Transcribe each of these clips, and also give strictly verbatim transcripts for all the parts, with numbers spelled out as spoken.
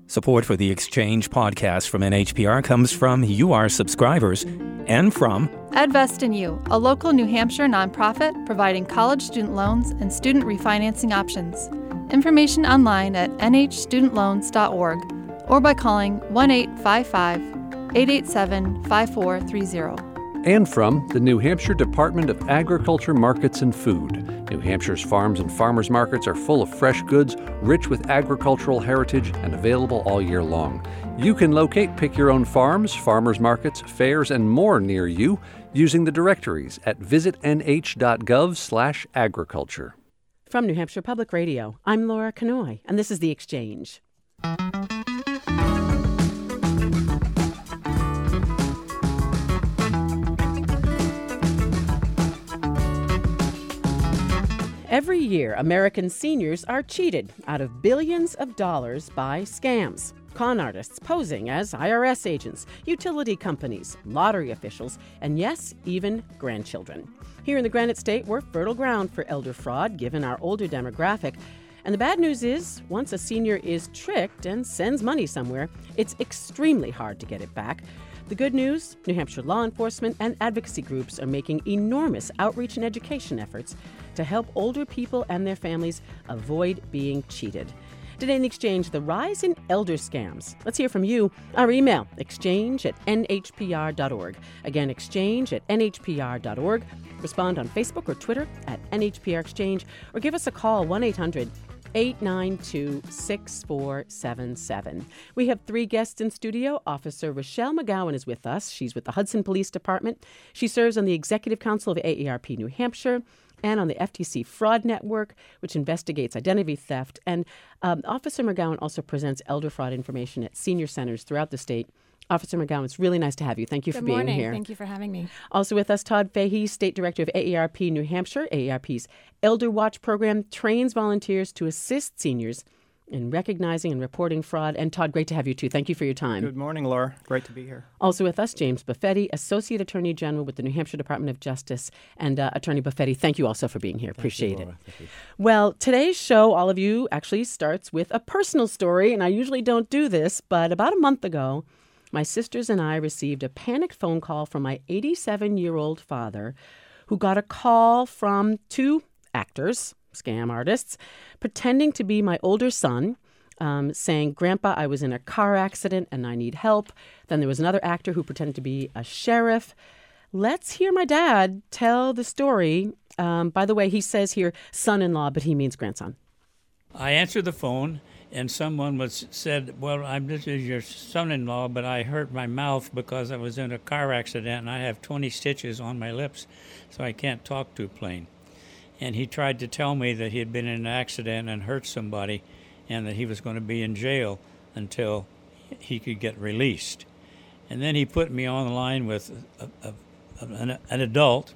Support for the Exchange podcast from N H P R comes from you, our subscribers, and from Edvest in You, a local New Hampshire nonprofit providing college student loans and student refinancing options. Information online at n h student loans dot org or by calling one eight five five, eight eight seven, five four three zero. And from the New Hampshire Department of Agriculture, Markets, and Food. New Hampshire's farms and farmers markets are full of fresh goods, rich with agricultural heritage, and available all year long. You can locate Pick Your Own Farms, farmers markets, fairs, and more near you using the directories at visit n h dot gov slash agriculture. From New Hampshire Public Radio, I'm Laura Kanoy, and this is The Exchange. Every year, American seniors are cheated out of billions of dollars by scams. Con artists posing as I R S agents, utility companies, lottery officials, and yes, even grandchildren. Here in the Granite State, we're fertile ground for elder fraud, given our older demographic. And the bad news is, once a senior is tricked and sends money somewhere, it's extremely hard to get it back. The good news, New Hampshire law enforcement and advocacy groups are making enormous outreach and education efforts to help older people and their families avoid being cheated. Today in the Exchange, the rise in elder scams. Let's hear from you. Our email, exchange at n h p r dot org. Again, exchange at n h p r dot org. Respond on Facebook or Twitter at N H P R Exchange, or give us a call, one eight hundred, eight nine two, six four seven seven. We have three guests in studio. Officer Rochelle McGowan is with us. She's with the Hudson Police Department. She serves on the Executive Council of A A R P New Hampshire and on the F T C Fraud Network, which investigates identity theft. And um, Officer McGowan also presents elder fraud information at senior centers throughout the state. Officer McGowan, it's really nice to have you. Thank you Good for being morning. here. Thank you for having me. Also with us, Todd Fahey, State Director of A A R P New Hampshire. A A R P's Elder Watch program trains volunteers to assist seniors in recognizing and reporting fraud. And Todd, great to have you too. Thank you for your time. Good morning, Laura. Great to be here. Also with us, James Buffetti, Associate Attorney General with the New Hampshire Department of Justice. And uh, Attorney Buffetti, thank you also for being here. Thank Appreciate you, it. Laura. Thank you. Well, today's show, all of you, actually starts with a personal story. And I usually don't do this, but about a month ago, my sisters and I received a panicked phone call from my eighty-seven-year-old father, who got a call from two actors, scam artists, pretending to be my older son, um, saying, "Grandpa, I was in a car accident and I need help." Then there was another actor who pretended to be a sheriff. Let's hear my dad tell the story. Um, by the way, he says here son-in-law, but he means grandson. I answered the phone, and someone was said, well, I'm this is your son-in-law, but I hurt my mouth because I was in a car accident, and I have twenty stitches on my lips, so I can't talk too plain. And he tried to tell me that he had been in an accident and hurt somebody, and that he was going to be in jail until he could get released. And then he put me on the line with a, a, an, an adult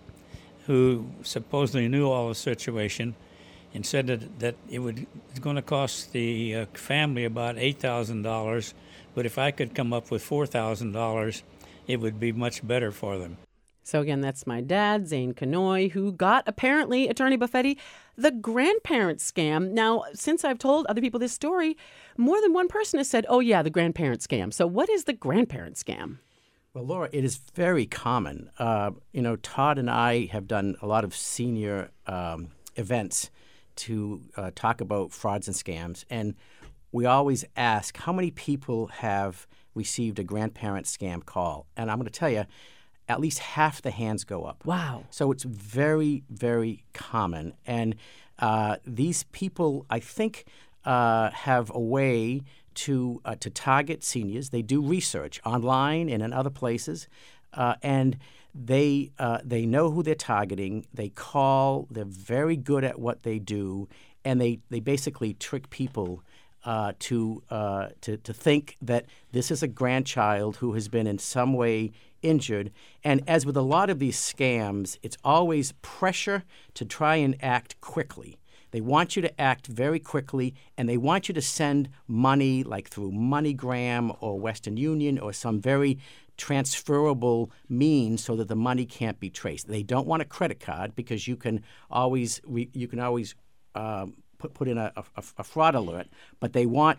who supposedly knew all the situation, and said that, that it would it's going to cost the uh, family about eight thousand dollars, but if I could come up with four thousand dollars, it would be much better for them. So again, that's my dad, Zane Kanoy, who got, apparently, Attorney Buffetti, the grandparent scam. Now, since I've told other people this story, more than one person has said, oh yeah, the grandparent scam. So what is the grandparent scam? Well, Laura, it is very common. Uh, you know, Todd and I have done a lot of senior um, events to uh, talk about frauds and scams, and we always ask how many people have received a grandparent scam call. And I'm going to tell you, at least half the hands go up. Wow. So it's very, very common. And uh, these people, I think, uh, have a way to uh, to target seniors. They do research online and in other places, uh, and they uh, they know who they're targeting. They call. They're very good at what they do, and they, they basically trick people uh, to uh, to to think that this is a grandchild who has been in some way injured. And as with a lot of these scams, it's always pressure to try and act quickly. They want you to act very quickly, and they want you to send money like through MoneyGram or Western Union or some very transferable means so that the money can't be traced. They don't want a credit card because you can always re, you can always um, put put in a, a, a fraud alert, but they want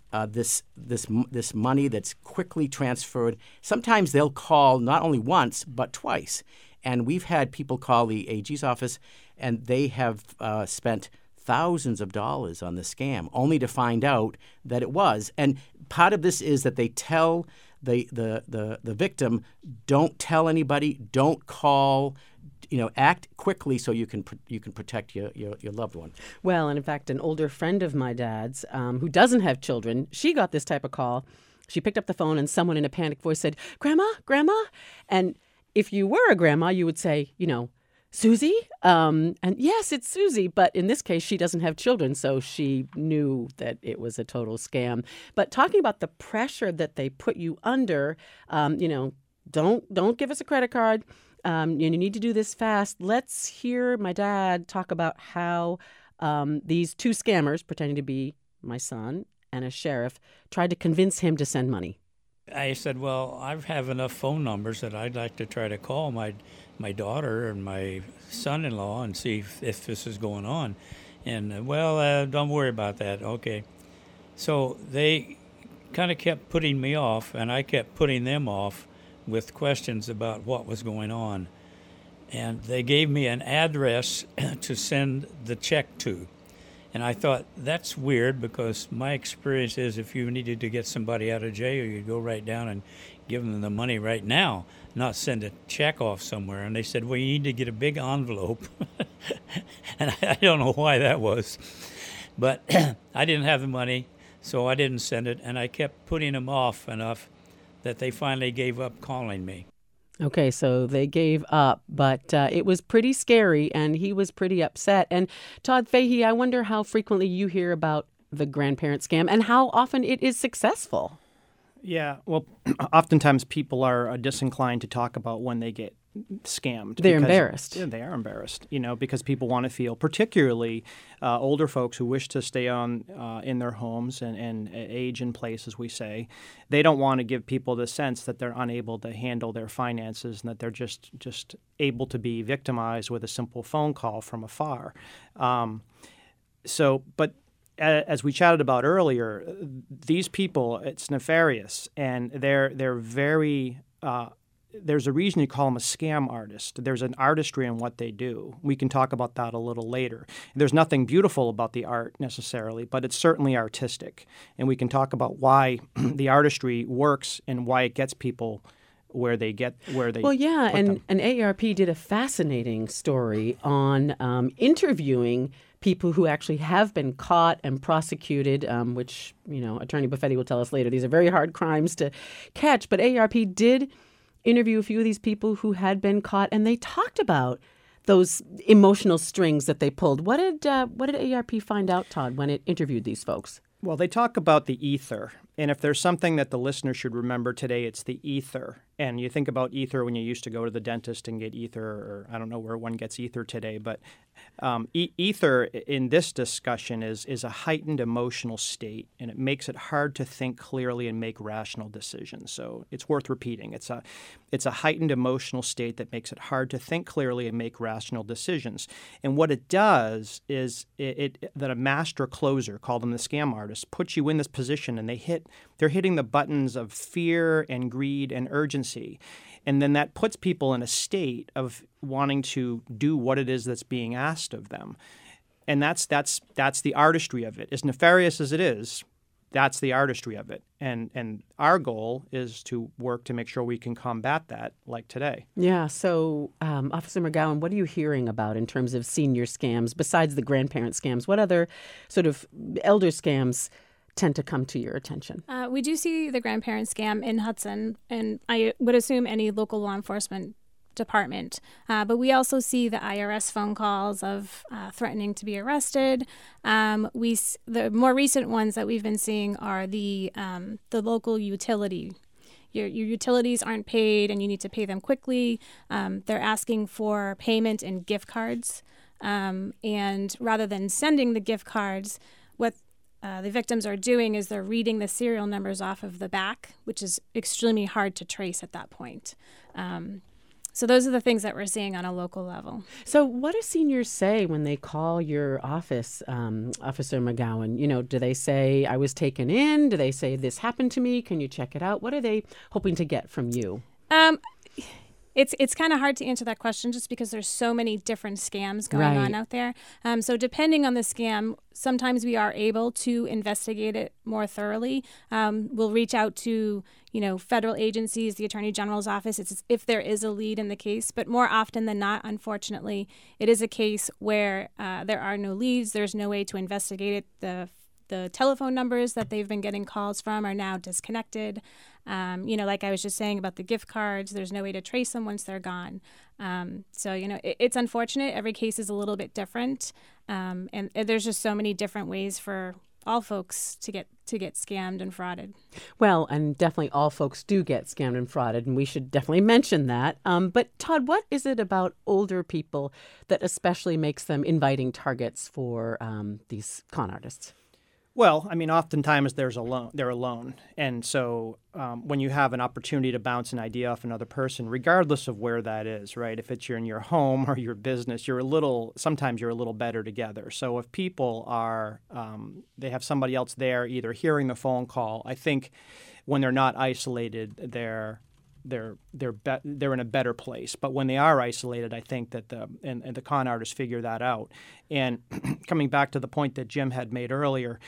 uh, this this this money that's quickly transferred. Sometimes they'll call not only once but twice, and we've had people call the A G's office, and they have uh, spent thousands of dollars on the scam, only to find out that it was. And part of this is that they tell the the the, the victim, don't tell anybody, don't call. You know, act quickly so you can you can protect your, your, your loved one. Well, and in fact, an older friend of my dad's um, who doesn't have children, she got this type of call. She picked up the phone and someone in a panicked voice said, "Grandma, Grandma." And if you were a grandma, you would say, you know, "Susie?" Um, and yes, it's Susie. But in this case, she doesn't have children, so she knew that it was a total scam. But talking about the pressure that they put you under, um, you know, don't don't give us a credit card. Um, you need to do this fast. Let's hear my dad talk about how um, these two scammers, pretending to be my son and a sheriff, tried to convince him to send money. I said, well, I have enough phone numbers that I'd like to try to call my my daughter and my son-in-law and see if, if this is going on. And, uh, well, uh, don't worry about that. Okay. So they kind of kept putting me off, and I kept putting them off with questions about what was going on. And they gave me an address to send the check to. And I thought, that's weird, because my experience is if you needed to get somebody out of jail, you'd go right down and give them the money right now, not send a check off somewhere. And they said, well, you need to get a big envelope. And I, I don't know why that was. But I didn't have the money, so I didn't send it. And I kept putting them off enough that they finally gave up calling me. Okay, so they gave up, but uh, it was pretty scary, and he was pretty upset. And Todd Fahey, I wonder how frequently you hear about the grandparent scam and how often it is successful. Yeah, well, oftentimes people are uh, disinclined to talk about when they get scammed. They're because, embarrassed. Yeah, they are embarrassed, you know, because people want to feel, particularly uh, older folks who wish to stay on uh, in their homes and, and age in place, as we say. They don't want to give people the sense that they're unable to handle their finances and that they're just, just able to be victimized with a simple phone call from afar. Um, so, but as we chatted about earlier, these people, it's nefarious, and they're they're very. Uh, there's a reason you call them a scam artist. There's an artistry in what they do. We can talk about that a little later. There's nothing beautiful about the art necessarily, but it's certainly artistic, and we can talk about why the artistry works and why it gets people where they get where they well yeah put and them. and A A R P did a fascinating story on um, interviewing people who actually have been caught and prosecuted, um, which, you know, Attorney Buffetti will tell us later. These are very hard crimes to catch. But A A R P did interview a few of these people who had been caught, and they talked about those emotional strings that they pulled. What did uh, what did A A R P find out, Todd, when it interviewed these folks? Well, they talk about the ether. And if there's something that the listener should remember today, it's the ether. And you think about ether when you used to go to the dentist and get ether, or I don't know where one gets ether today, but um, e- ether in this discussion is is a heightened emotional state, and it makes it hard to think clearly and make rational decisions. So it's worth repeating. It's a it's a heightened emotional state that makes it hard to think clearly and make rational decisions. And what it does is it, it that a master closer, call them the scam artists, puts you in this position, and they hit they're hitting the buttons of fear and greed and urgency. And then that puts people in a state of wanting to do what it is that's being asked of them. And that's that's that's the artistry of it. As nefarious as it is, that's the artistry of it. And and our goal is to work to make sure we can combat that, like today. Yeah. So, um, Officer McGowan, what are you hearing about in terms of senior scams, besides the grandparent scams? What other sort of elder scams tend to come to your attention? Uh, we do see the grandparent scam in Hudson, and I would assume any local law enforcement department. Uh, but we also see the I R S phone calls of uh, threatening to be arrested. Um, we the more recent ones that we've been seeing are the um, the local utility. Your, your utilities aren't paid, and you need to pay them quickly. Um, they're asking for payment in gift cards, um, and rather than sending the gift cards, what Uh, the victims are doing is they're reading the serial numbers off of the back, which is extremely hard to trace at that point. Um, so those are the things that we're seeing on a local level. So what do seniors say when they call your office, um, Officer McGowan? You know, do they say, I was taken in? Do they say, this happened to me? Can you check it out? What are they hoping to get from you? Um, It's it's kind of hard to answer that question just because there's so many different scams going Right. on out there. Um, so depending on the scam, sometimes we are able to investigate it more thoroughly. Um, we'll reach out to, you know, federal agencies, the Attorney General's office, it's, if there is a lead in the case. But more often than not, unfortunately, it is a case where uh, there are no leads. There's no way to investigate it. The The telephone numbers that they've been getting calls from are now disconnected. Um, you know, like I was just saying about the gift cards, there's no way to trace them once they're gone. Um, so, you know, it, it's unfortunate. Every case is a little bit different. Um, and, and there's just so many different ways for all folks to get to get scammed and frauded. Well, and definitely all folks do get scammed and frauded, and we should definitely mention that. Um, but Todd, what is it about older people that especially makes them inviting targets for um, these con artists? Well, I mean, oftentimes there's alone, they're alone. And so um, when you have an opportunity to bounce an idea off another person, regardless of where that is, right? If it's you're in your home or your business, you're a little, sometimes you're a little better together. So if people are, um, they have somebody else there either hearing the phone call, I think when they're not isolated, they're they're they're be- they're in a better place. But when they are isolated, I think that the and, and the con artists figure that out. And coming back to the point that Jim had made earlier,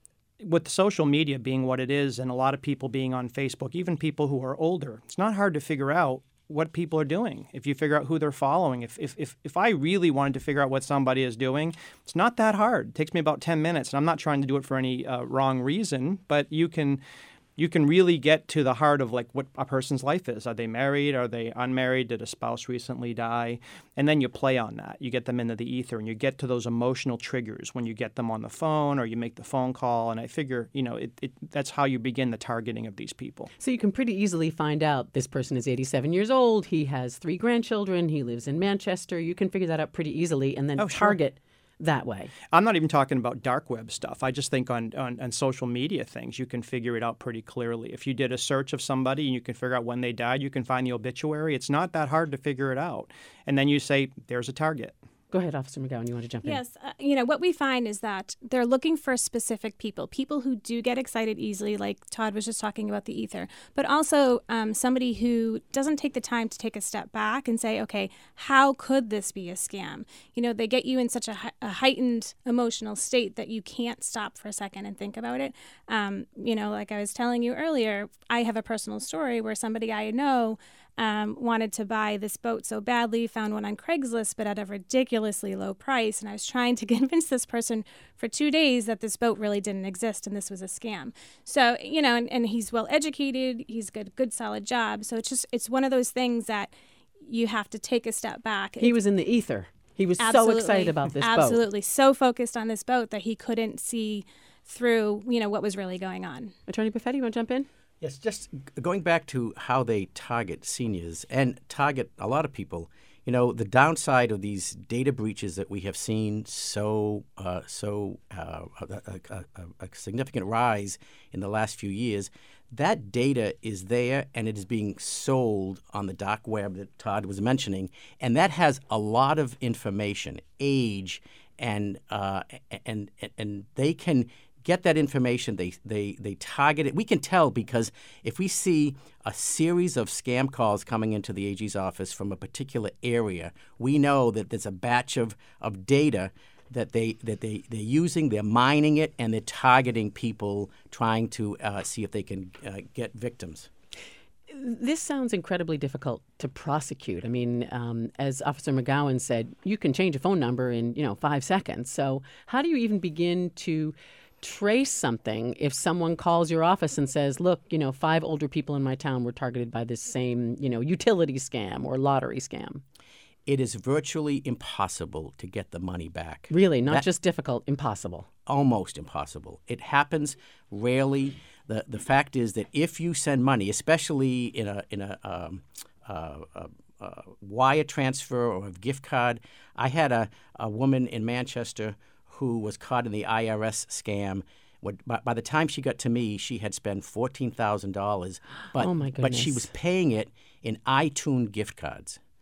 with social media being what it is, and a lot of people being on Facebook, even people who are older, it's not hard to figure out what people are doing. If you figure out who they're following, if if if, if I really wanted to figure out what somebody is doing, it's not that hard. It takes me about ten minutes, and I'm not trying to do it for any uh, wrong reason, but you can. You can really get to the heart of like what a person's life is. Are they married? Are they unmarried? Did a spouse recently die? And then you play on that. You get them into the ether, and you get to those emotional triggers when you get them on the phone or you make the phone call. And I figure, you know, it, it, that's how you begin the targeting of these people. So you can pretty easily find out this person is eighty-seven years old. He has three grandchildren. He lives in Manchester. You can figure that out pretty easily and then Oh, sure. target that way. I'm not even talking about dark web stuff. I just think on, on, on social media things, you can figure it out pretty clearly. If you did a search of somebody and you can figure out when they died, you can find the obituary. It's not that hard to figure it out. And then you say, there's a target. Go ahead, Officer McGowan. You want to jump in? Yes. Uh, you know, what we find is that they're looking for specific people, people who do get excited easily, like Todd was just talking about the ether, but also um, somebody who doesn't take the time to take a step back and say, okay, how could this be a scam? You know, they get you in such a, a heightened emotional state that you can't stop for a second and think about it. Um, you know, like I was telling you earlier, I have a personal story where somebody I know Um, wanted to buy this boat so badly, found one on Craigslist, but at a ridiculously low price. And I was trying to convince this person for two days that this boat really didn't exist and this was a scam. So, you know, and, and he's well educated, he's got a good, solid job. So it's just, it's one of those things that you have to take a step back. He was in the ether. He was Absolutely. so excited about this boat. Absolutely. So focused on this boat that he couldn't see through, you know, what was really going on. Attorney Perfetti, you want to jump in? Yes, just going back to how they target seniors and target a lot of people. You know, the downside of these data breaches that we have seen so uh, so uh, a, a, a significant rise in the last few years, that data is there and it is being sold on the dark web that Todd was mentioning, and that has a lot of information, age, and uh, and and they can get that information, they, they they target it. We can tell because if we see a series of scam calls coming into the A G's office from a particular area, we know that there's a batch of, of data that, they, that they, they're using, they're mining it, and they're targeting people trying to uh, see if they can uh, get victims. This sounds incredibly difficult to prosecute. I mean, um, as Officer McGowan said, you can change a phone number in, you know, five seconds. So how do you even begin to trace something if someone calls your office and says, look, you know, five older people in my town were targeted by this same, you know, utility scam or lottery scam? It is virtually impossible to get the money back. Really? Not That- just difficult, impossible. Almost impossible. It happens rarely. The the fact is that if you send money, especially in a in a, um, uh, a, a wire transfer or a gift card, I had a, a woman in Manchester who was caught in the I R S scam. What, by, by the time she got to me, she had spent fourteen thousand dollars, but Oh, my but she goodness. was paying it in iTunes gift cards.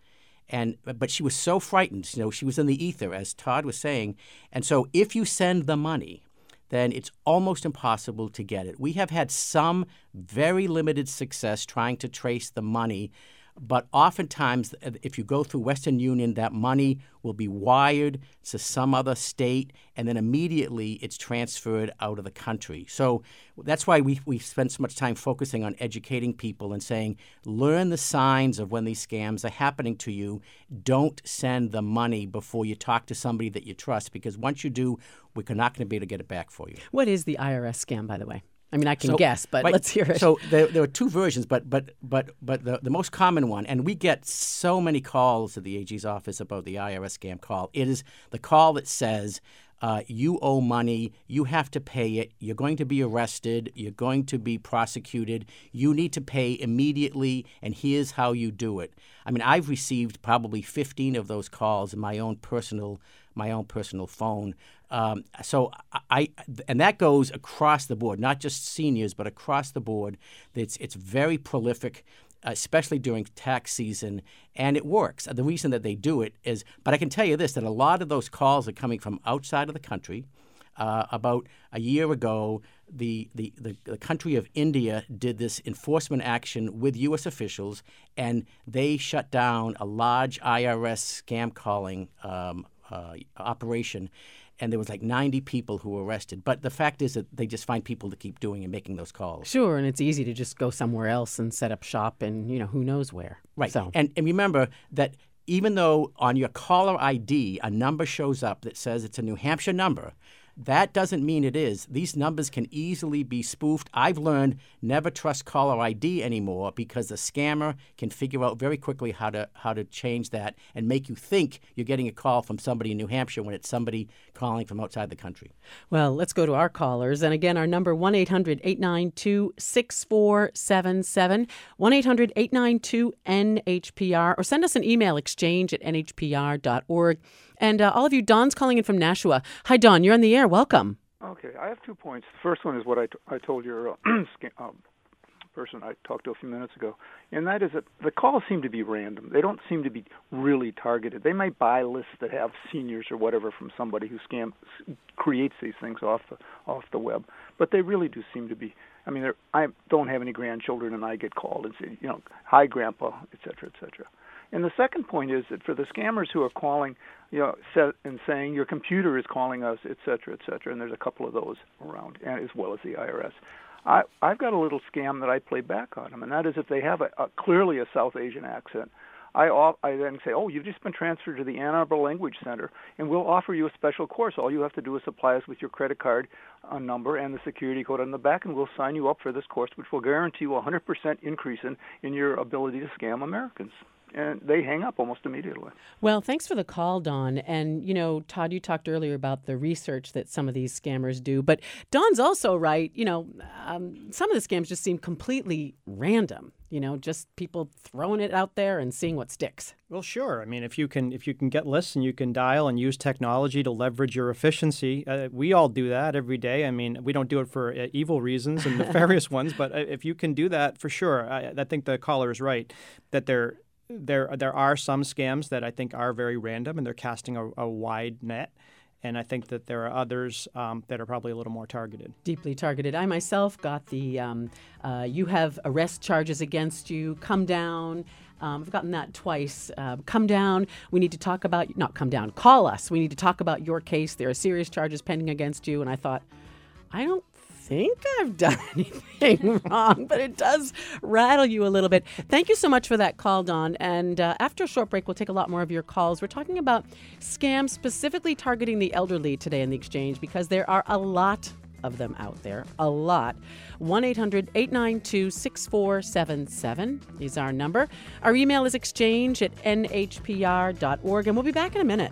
And but she was so frightened. You know, she was in the ether, as Todd was saying. And so if you send the money, then it's almost impossible to get it. We have had some very limited success trying to trace the money, but oftentimes, if you go through Western Union, that money will be wired to some other state, and then immediately it's transferred out of the country. So that's why we, we spend so much time focusing on educating people and saying, learn the signs of when these scams are happening to you. Don't send the money before you talk to somebody that you trust, because once you do, we're not going to be able to get it back for you. What is the I R S scam, by the way? I mean, I can so, guess, but right, let's hear it. So there, there are two versions, but but but but the, the most common one, and we get so many calls at the A G's office about the I R S scam call. It is the call that says, uh, you owe money, you have to pay it, you're going to be arrested, you're going to be prosecuted, you need to pay immediately, and here's how you do it. I mean, I've received probably fifteen of those calls in my own personal my own personal phone. Um, so I, and that goes across the board, not just seniors, but across the board. It's it's very prolific, especially during tax season, and it works. The reason that they do it is, but I can tell you this, that a lot of those calls are coming from outside of the country. Uh, about a year ago, the, the, the, the country of India did this enforcement action with U S officials, and they shut down a large I R S scam calling um, uh, operation. And there was like ninety people who were arrested. But the fact is that they just find people to keep doing and making those calls. Sure, and it's easy to just go somewhere else and set up shop and, you know, who knows where. Right. So. And, and remember that even though on your caller I D a number shows up that says it's a New Hampshire number, that doesn't mean it is. These numbers can easily be spoofed. I've learned never trust caller I D anymore because the scammer can figure out very quickly how to how to change that and make you think you're getting a call from somebody in New Hampshire when it's somebody calling from outside the country. Well, let's go to our callers. And again, our number, one eight hundred eight nine two six four seven seven, one eight hundred eight nine two N H P R, or send us an email, exchange at N H P R dot org. And uh, all of you, Don's calling in from Nashua. Hi, Don. You're on the air. Welcome. Okay. I have two points. The first one is what I, t- I told your uh, um, person I talked to a few minutes ago, and that is that the calls seem to be random. They don't seem to be really targeted. They might buy lists that have seniors or whatever from somebody who scam creates these things off the, off the web, but they really do seem to be. I mean, I don't have any grandchildren, and I get called and say, you know, hi, Grandpa, et cetera, et cetera. And the second point is that for the scammers who are calling, you know, set and saying your computer is calling us, et cetera, et cetera, and there's a couple of those around, and as well as the I R S. I, I've got a little scam that I play back on them, and that is if they have a, a clearly a South Asian accent, I, I then say, oh, you've just been transferred to the Ann Arbor Language Center, and we'll offer you a special course. All you have to do is supply us with your credit card uh, number and the security code on the back, and we'll sign you up for this course, which will guarantee you a one hundred percent increase in, in your ability to scam Americans. And they hang up almost immediately. Well, thanks for the call, Don. And, you know, Todd, you talked earlier about the research that some of these scammers do. But Don's also right. You know, um, some of the scams just seem completely random. You know, just people throwing it out there and seeing what sticks. Well, sure. I mean, if you can if you can get lists and you can dial and use technology to leverage your efficiency, uh, we all do that every day. I mean, we don't do it for uh, evil reasons and nefarious ones, but uh, if you can do that, for sure. I, I think the caller is right that they're There there are some scams that I think are very random, and they're casting a, a wide net. And I think that there are others um, that are probably a little more targeted. Deeply targeted. I myself got the, um, uh, you have arrest charges against you, come down. Um, I've gotten that twice. Uh, come down. We need to talk about, not come down, call us. We need to talk about your case. There are serious charges pending against you. And I thought, I don't think I've done anything wrong, but it does rattle you a little bit. Thank you so much for that call, Don. And uh, after a short break, we'll take a lot more of your calls. We're talking about scams specifically targeting the elderly today in the exchange because there are a lot of them out there, a lot. one eight hundred eight nine two six four seven seven is our number. Our email is exchange at N H P R dot org, and we'll be back in a minute.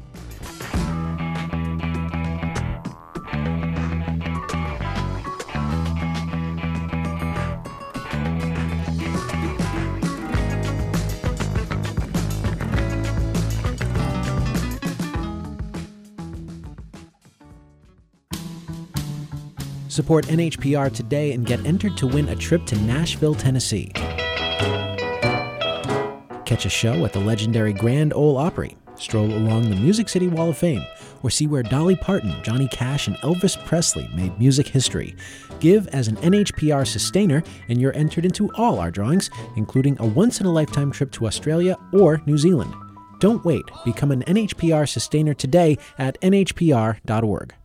Support N H P R today and get entered to win a trip to Nashville, Tennessee. catch a show at the legendary Grand Ole Opry, stroll along the Music City Wall of Fame, or see where Dolly Parton, Johnny Cash, and Elvis Presley made music history. Give as an N H P R sustainer, and you're entered into all our drawings, including a once-in-a-lifetime trip to Australia or New Zealand. Don't wait. Become an N H P R sustainer today at N H P R dot org.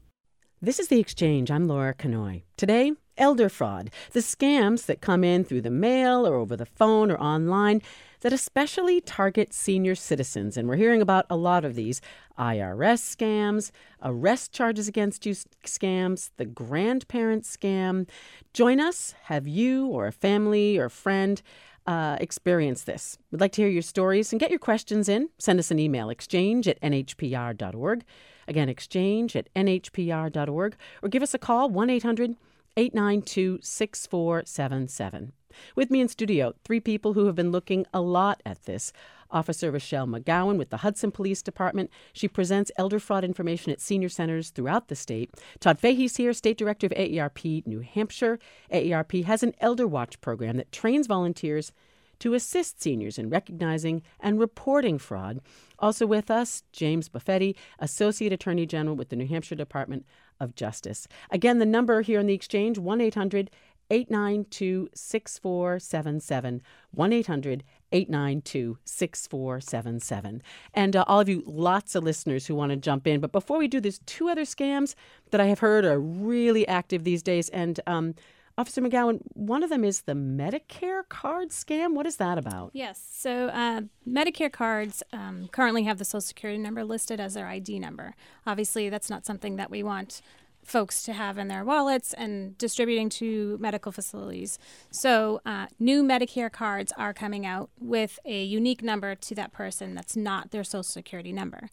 This is The Exchange. I'm Laura Kanoy. Today, elder fraud, the scams that come in through the mail or over the phone or online that especially target senior citizens. And we're hearing about a lot of these. I R S scams, arrest charges against you scams, the grandparent scam. Join us. Have you or a family or friend uh, experience this? We'd like to hear your stories and get your questions in. Send us an email, exchange at N H P R dot org. Again, exchange at N H P R dot org. Or give us a call, one eight hundred eight nine two six four seven seven. With me in studio, three people who have been looking a lot at this. Officer Rochelle McGowan with the Hudson Police Department. She presents elder fraud information at senior centers throughout the state. Todd Fahey's here, State Director of A E R P New Hampshire. A E R P has an Elder Watch program that trains volunteers to assist seniors in recognizing and reporting fraud. Also with us, James Buffetti, Associate Attorney General with the New Hampshire Department of Justice. Again, the number here in the exchange, one eight hundred eight nine two six four seven seven, one eight hundred eight nine two six four seven seven. And uh, all of you, lots of listeners who want to jump in. But before we do, there's two other scams that I have heard are really active these days. And um, Officer McGowan, one of them is the Medicare card scam. What is that about? Yes. So uh, Medicare cards um, currently have the Social Security number listed as their I D number. Obviously, that's not something that we want folks to have in their wallets and distributing to medical facilities. So uh, new Medicare cards are coming out with a unique number to that person that's not their Social Security number.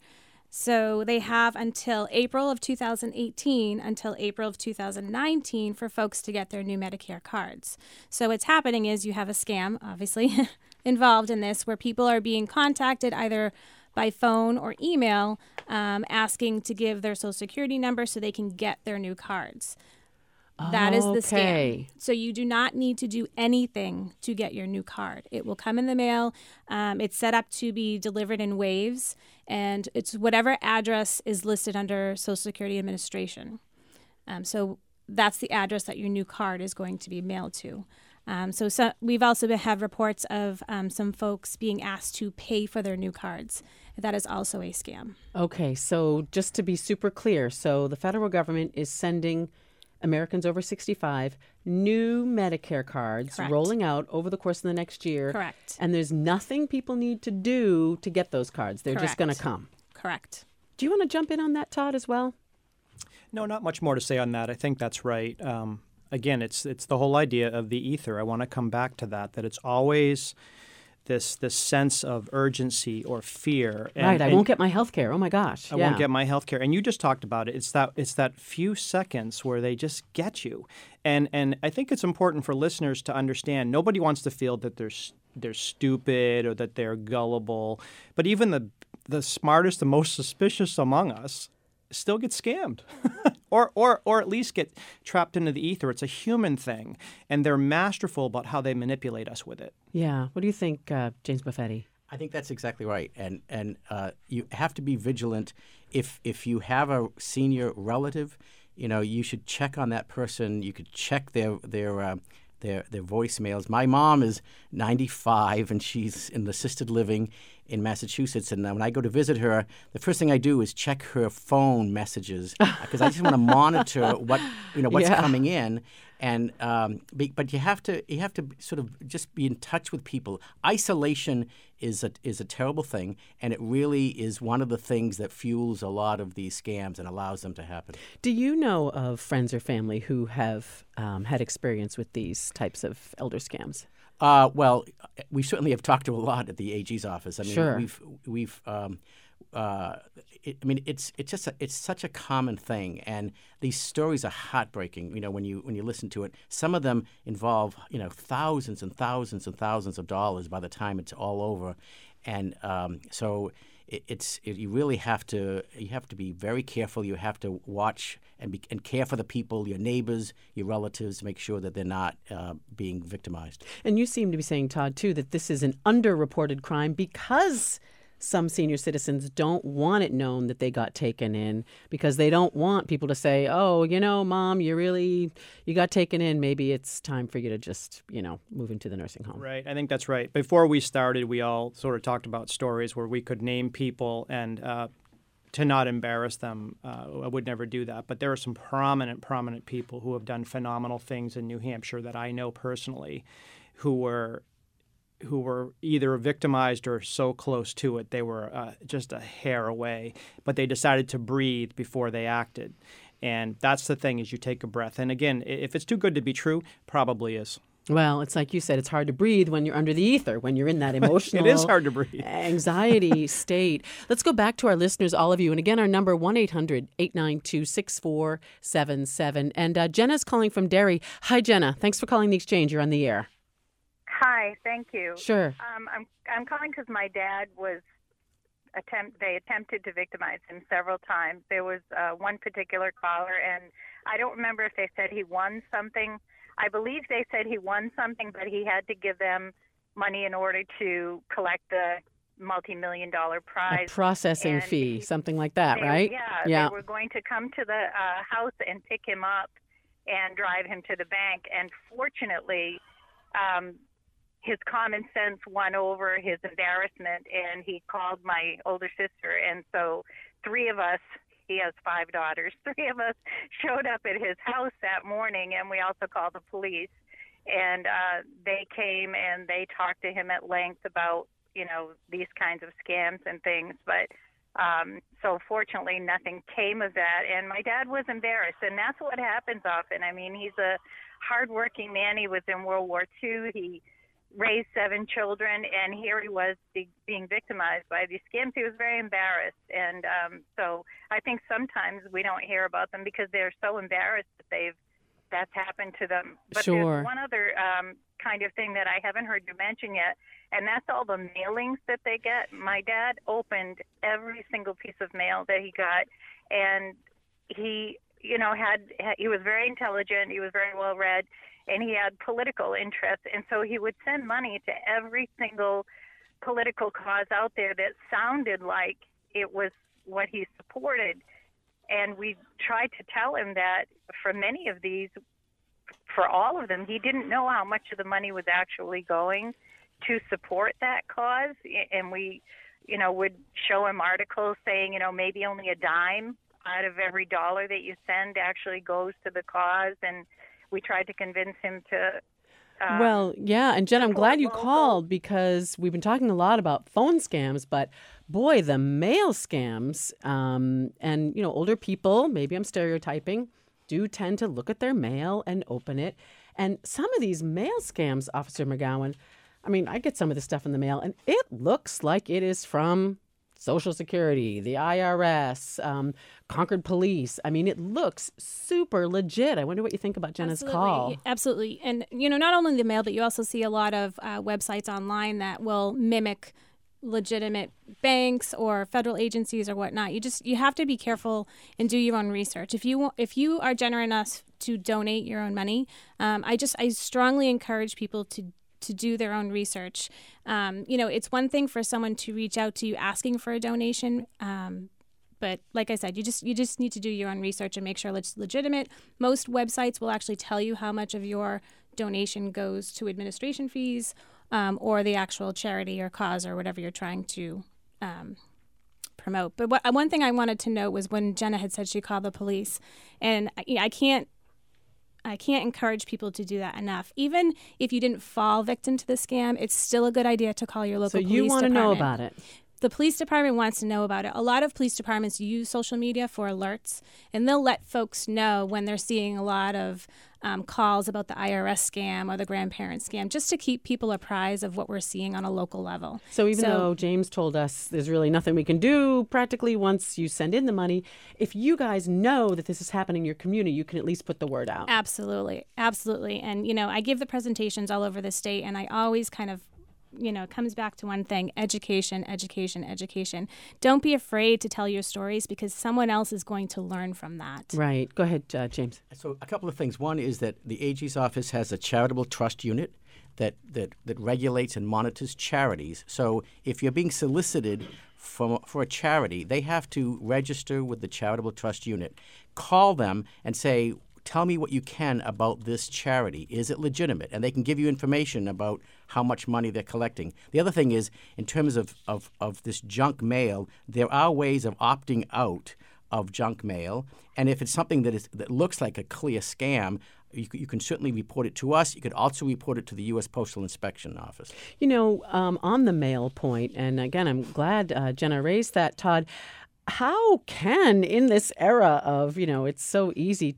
So they have until April of two thousand eighteen until April of two thousand nineteen for folks to get their new Medicare cards. So what's happening is you have a scam, obviously, involved in this where people are being contacted either by phone or email um, asking to give their Social Security number so they can get their new cards. That is the Okay. scam. So you do not need to do anything to get your new card. It will come in the mail. Um, it's set up to be delivered in waves, and it's whatever address is listed under Social Security Administration. Um, so that's the address that your new card is going to be mailed to. Um, so, so we've also been, have reports of um, some folks being asked to pay for their new cards. That is also a scam. Okay, so just to be super clear, so the federal government is sending Americans over sixty-five new Medicare cards Correct. rolling out over the course of the next year. Correct. And there's nothing people need to do to get those cards. They're just going to Correct. come. Correct. Do you want to jump in on that, Todd, as well? No, not much more to say on that. I think that's right. Um, again, it's it's the whole idea of the ether. I want to come back to that, that it's always this this sense of urgency or fear. And, right, I and won't get my health care. Oh, my gosh. I yeah. won't get my health care. And you just talked about it. It's that it's that few seconds where they just get you. And and I think it's important for listeners to understand nobody wants to feel that they're they're stupid or that they're gullible. But even the the smartest, the most suspicious among us still get scammed or, or or at least get trapped into the ether. It's a human thing, and they're masterful about how they manipulate us with it. Yeah. What do you think, uh, James Buffetti? I think that's exactly right, and and uh, you have to be vigilant. If if you have a senior relative, you know you should check on that person. You could check their their uh, their their voicemails. My mom is ninety-five, and she's in assisted living in Massachusetts, and when I go to visit her, the first thing I do is check her phone messages because I just want to monitor what you know what's Yeah. coming in. And um, be, but you have to you have to sort of just be in touch with people. Isolation is a is a terrible thing, and it really is one of the things that fuels a lot of these scams and allows them to happen. Do you know of friends or family who have um, had experience with these types of elder scams? Uh, well, we certainly have talked to a lot at the A G's office. I mean, Sure. we've we've. Um, uh, it, I mean, it's it's just a, it's such a common thing, and these stories are heartbreaking. You know, when you when you listen to it, some of them involve you know thousands and thousands and thousands of dollars by the time it's all over, and um, so it, it's it, you really have to you have to be very careful. You have to watch and be, and care for the people, your neighbors, your relatives, to make sure that they're not uh, being victimized. And you seem to be saying, Todd, too, that this is an underreported crime because some senior citizens don't want it known that they got taken in, because they don't want people to say, oh, you know, Mom, you really, you got taken in. Maybe it's time for you to just, you know, move into the nursing home. Right. I think that's right. Before we started, we all sort of talked about stories where we could name people, and uh, to not embarrass them, uh, I would never do that. But there are some prominent, prominent people who have done phenomenal things in New Hampshire that I know personally, who were who were either victimized or so close to it they were uh, just a hair away, but they decided to breathe before they acted. And that's the thing, is you take a breath. And again, if it's too good to be true, probably is. Well, it's like you said, it's hard to breathe when you're under the ether, when you're in that emotional it is hard to breathe. anxiety state. Let's go back to our listeners, all of you. And again, our number, one eight hundred eight nine two six four seven seven. And uh, Jenna's calling from Derry. Hi, Jenna. Thanks for calling the Exchange. You're on the air. Hi, thank you. Sure. Um, I'm I'm calling because my dad was attempt. They attempted to victimize him several times. There was uh, one particular caller, and I don't remember if they said he won something. I believe they said he won something, but he had to give them money in order to collect the multi-million dollar prize. A processing and fee, he, something like that, they, right? Yeah, yeah. They were going to come to the uh, house and pick him up and drive him to the bank. And fortunately, um, his common sense won over his embarrassment, and he called my older sister. And so three of us, he has five daughters, three of us showed up at his house that morning, and we also called the police. And uh, they came and they talked to him at length about, you know, these kinds of scams and things. But um, so fortunately, nothing came of that. And my dad was embarrassed, and that's what happens often. I mean, he's a hardworking man. He was in World War Two. He raised seven children, and here he was be, being victimized by these scams. He was very embarrassed. And um, so I think sometimes we don't hear about them because they're so embarrassed that they've that's happened to them. But sure. There's one other um, kind of thing that I haven't heard you mention yet, and that's all the mailings that they get. My dad opened every single piece of mail that he got, and he, you know, had he was very intelligent. He was very well read, and he had political interests, and so he would send money to every single political cause out there that sounded like it was what he supported. And we tried to tell him that for many of these, for all of them, he didn't know how much of the money was actually going to support that cause. And we, you know, would show him articles saying, you know, maybe only a dime out of every dollar that you send actually goes to the cause. And we tried to convince him to Um, well, yeah. And Jen, I'm glad you called, because we've been talking a lot about phone scams, but boy, the mail scams, um, and, you know, older people, maybe I'm stereotyping, do tend to look at their mail and open it. And some of these mail scams, Officer McGowan, I mean, I get some of this stuff in the mail, and it looks like it is from Social Security, the I R S, um, Concord Police. I mean, it looks super legit. I wonder what you think about Jenna's Absolutely. call. Absolutely. And, you know, not only the mail, but you also see a lot of uh, websites online that will mimic legitimate banks or federal agencies or whatnot. You just, you have to be careful and do your own research. If you, if you are generous enough to donate your own money, um, I just, I strongly encourage people to to do their own research. Um, you know, it's one thing for someone to reach out to you asking for a donation, um, but like I said, you just you just need to do your own research and make sure it's legitimate. Most websites will actually tell you how much of your donation goes to administration fees um, or the actual charity or cause or whatever you're trying to um, promote. But what, one thing I wanted to note was when Jenna had said she called the police, and I, I can't I can't encourage people to do that enough. Even if you didn't fall victim to the scam, it's still a good idea to call your local police department. So you want to know about it. The police department wants to know about it. A lot of police departments use social media for alerts, and they'll let folks know when they're seeing a lot of um, calls about the I R S scam or the grandparent scam, just to keep people apprised of what we're seeing on a local level. So even so, though James told us there's really nothing we can do practically once you send in the money, if you guys know that this is happening in your community, you can at least put the word out. Absolutely. Absolutely. And, you know, I give the presentations all over the state, and I always kind of you know, it comes back to one thing: education, education, education. Don't be afraid to tell your stories because someone else is going to learn from that. Right. Go ahead, uh, James. So a couple of things. One is that the A G's office has a charitable trust unit that, that, that regulates and monitors charities. So if you're being solicited for, for a charity, they have to register with the charitable trust unit, call them and say, tell me what you can about this charity. Is it legitimate? And they can give you information about how much money they're collecting. The other thing is, in terms of, of, of this junk mail, there are ways of opting out of junk mail. And if it's something that is that looks like a clear scam, you, you can certainly report it to us. You could also report it to the U S Postal Inspection Office. You know, um, on the mail point, and again, I'm glad uh, Jenna raised that, Todd. How can, in this era of, you know, it's so easy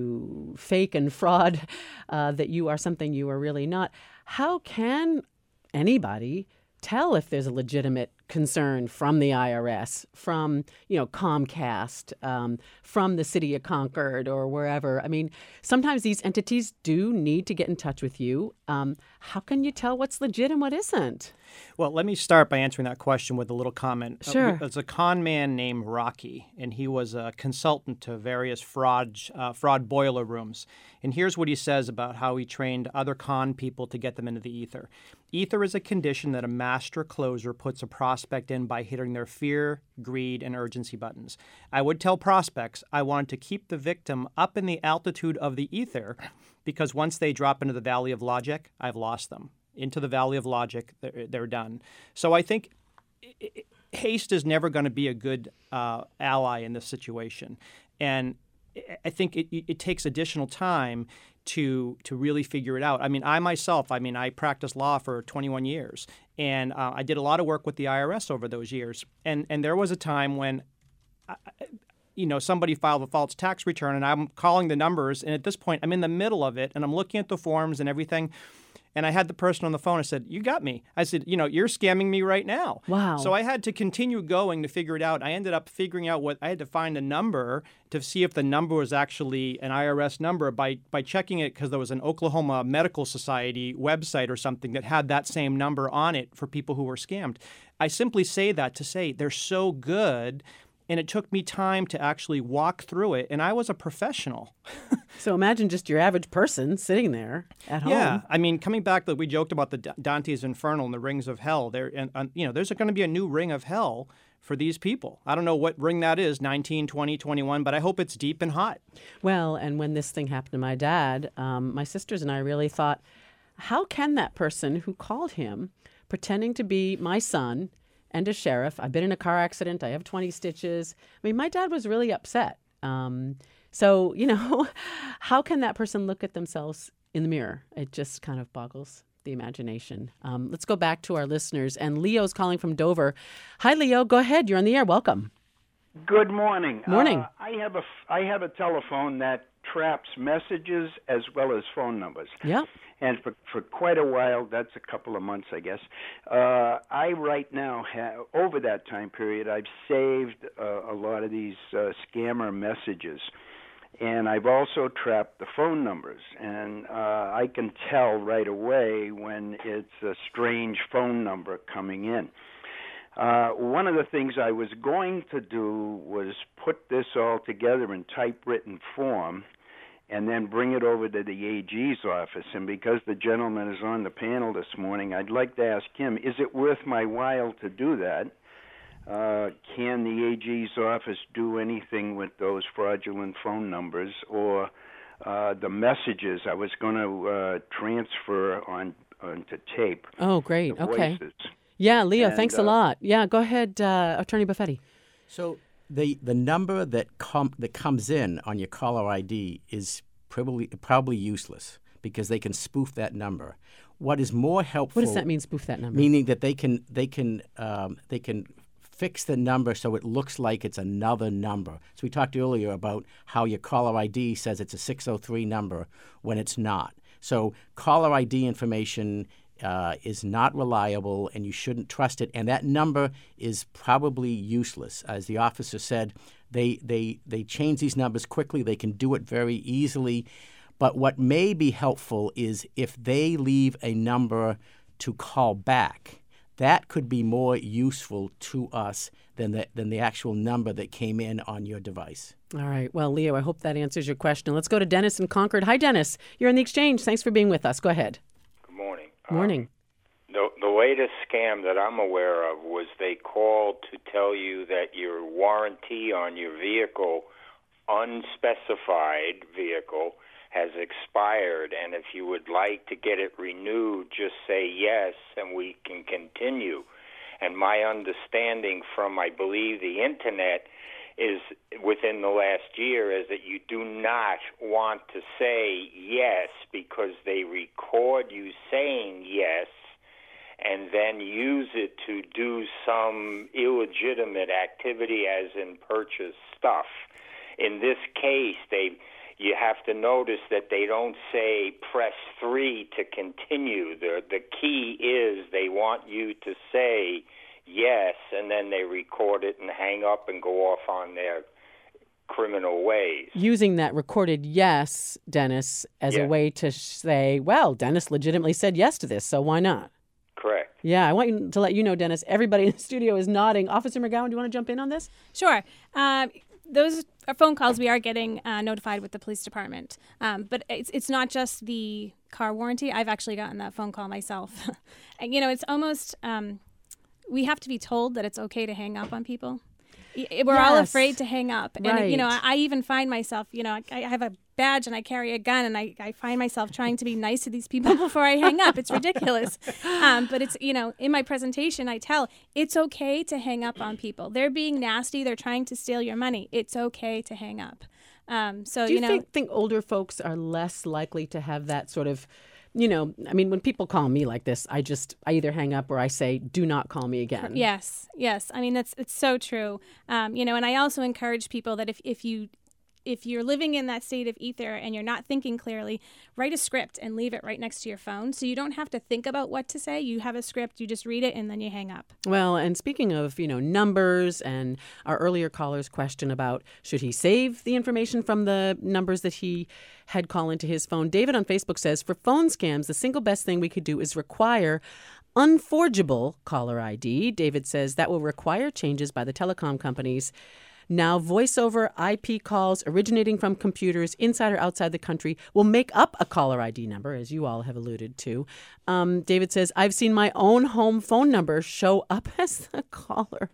to fake and fraud uh, that you are something you are really not, how can anybody tell if there's a legitimate concern from the I R S, from, you know, Comcast, um, from the city of Concord or wherever? I mean, sometimes these entities do need to get in touch with you. Um, how can you tell what's legit and what isn't? Well, let me start by answering that question with a little comment. Sure. Uh, there's a con man named Rocky, and he was a consultant to various fraud uh, fraud boiler rooms. And here's what he says about how he trained other con people to get them into the ether. Ether is a condition that a master closer puts a prospect in by hitting their fear, greed, and urgency buttons. I would tell prospects I wanted to keep the victim up in the altitude of the ether because once they drop into the valley of logic, I've lost them. Into the valley of logic, they're, they're done. So I think it, it, haste is never going to be a good uh, ally in this situation. And I think it, it takes additional time to to really figure it out. I mean, I myself, I mean, I practiced law for twenty-one years, and uh, I did a lot of work with the I R S over those years. And and there was a time when, I, you know, somebody filed a false tax return, and I'm calling the numbers, and at this point, I'm in the middle of it, and I'm looking at the forms and everything. And I had the person on the phone. I said, you got me. I said, you know, you're scamming me right now. Wow. So I had to continue going to figure it out. I ended up figuring out what I had to find a number to see if the number was actually an I R S number by, by checking it because there was an Oklahoma Medical Society website or something that had that same number on it for people who were scammed. I simply say that to say they're so good. And it took me time to actually walk through it. And I was a professional. So imagine just your average person sitting there at home. Yeah. I mean, coming back, that we joked about the Dante's Inferno and the rings of hell. There, and, and you know, there's going to be a new ring of hell for these people. I don't know what ring that is, nineteen, twenty, twenty-one, but I hope it's deep and hot. Well, and when this thing happened to my dad, um, my sisters and I really thought, how can that person who called him pretending to be my son and a sheriff, I've been in a car accident, I have twenty stitches. I mean, my dad was really upset. Um, so, you know, how can that person look at themselves in the mirror? It just kind of boggles the imagination. Um, let's go back to our listeners. And Leo's calling from Dover. Hi, Leo. Go ahead. You're on the air. Welcome. Good morning. Morning. Uh, I have a I have a telephone that traps messages as well as phone numbers. Yeah. And for, for quite a while, that's a couple of months, I guess, uh, I right now, have, over that time period, I've saved uh, a lot of these uh, scammer messages. And I've also trapped the phone numbers. And uh, I can tell right away when it's a strange phone number coming in. Uh, one of the things I was going to do was put this all together in typewritten form and then bring it over to the A G's office. And because the gentleman is on the panel this morning, I'd like to ask him, is it worth my while to do that? Uh, can the A G's office do anything with those fraudulent phone numbers or uh, the messages I was going to uh, transfer on onto tape? Oh, great. Okay. Voices. Yeah, Leo, and, thanks uh, a lot. Yeah, go ahead, uh, Attorney Buffetti. So the the number that com- that comes in on your caller I D is probably probably useless because they can spoof that number. What is more helpful? What does that mean, spoof that number? Meaning that they can they can um, they can fix the number so it looks like it's another number. So we talked earlier about how your caller I D says it's a six oh three number when it's not. So caller I D information Uh, is not reliable, and you shouldn't trust it. And that number is probably useless. As the officer said, they they they change these numbers quickly. They can do it very easily. But what may be helpful is if they leave a number to call back. That could be more useful to us than the, than the actual number that came in on your device. All right. Well, Leo, I hope that answers your question. Let's go to Dennis in Concord. Hi, Dennis. You're on the Exchange. Thanks for being with us. Go ahead. Good morning. Morning. Um, the, the latest scam that I'm aware of was they called to tell you that your warranty on your vehicle, unspecified vehicle, has expired, and if you would like to get it renewed, just say yes, and we can continue. And my understanding from, I believe, the Internet is within the last year is that you do not want to say yes because they record you saying yes and then use it to do some illegitimate activity, as in purchase stuff. In this case, they you have to notice that they don't say press three to continue. The, the key is they want you to say yes, and then they record it and hang up and go off on their criminal ways. Using that recorded yes, Dennis, as Yeah. a way to say, well, Dennis legitimately said yes to this, so why not? Correct. Yeah, I want you to let you know, Dennis, everybody in the studio is nodding. Officer McGowan, do you want to jump in on this? Sure. Um, those are phone calls we are getting uh, notified with the police department. Um, but it's it's not just the car warranty. I've actually gotten that phone call myself. And, you know, it's almost, um, we have to be told that it's okay to hang up on people. Y- We're all Yes. afraid to hang up. And, you know, Right. I, I even find myself, you know, I, I have a badge and I carry a gun and I, I find myself trying to be nice to these people before I hang up. It's ridiculous. Um, but it's, you know, in my presentation, I tell it's okay to hang up on people. They're being nasty. They're trying to steal your money. It's okay to hang up. Um, so, Do you, you know, think, think older folks are less likely to have that sort of, you know, I mean, when people call me like this, I just, I either hang up or I say, do not call me again. Yes, yes. I mean, that's it's so true. Um, you know, and I also encourage people that if, if you if you're living in that state of ether and you're not thinking clearly, write a script and leave it right next to your phone. So you don't have to think about what to say. You have a script, you just read it, and then you hang up. Well, and speaking of, you know, numbers and our earlier caller's question about should he save the information from the numbers that he had call into his phone, David on Facebook says, for phone scams, the single best thing we could do is require unforgeable caller I D. David says that will require changes by the telecom companies. Now, voice over I P calls originating from computers inside or outside the country will make up a caller I D number, as you all have alluded to. Um, David says, I've seen my own home phone number show up as the caller.